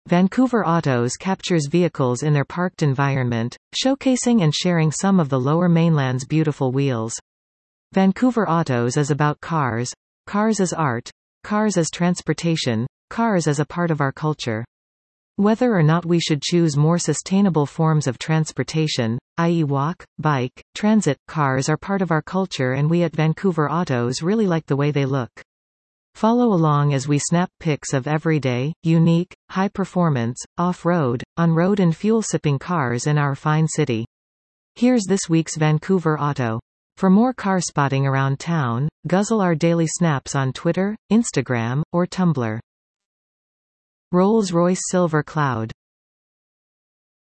Vancouver Autos captures vehicles in their parked environment, showcasing and sharing some of the Lower Mainland's beautiful wheels. Vancouver Autos is about cars. Cars as art. Cars as transportation. Cars as a part of our culture. Whether or not we should choose more sustainable forms of transportation, i.e. walk, bike, transit, cars are part of our culture and we at Vancouver Autos really like the way they look. Follow along as we snap pics of everyday, unique, high-performance, off-road, on-road and fuel-sipping cars in our fine city. Here's this week's Vancouver Auto. For more car spotting around town, guzzle our daily snaps on Twitter, Instagram, or Tumblr. Rolls-Royce Silver Cloud.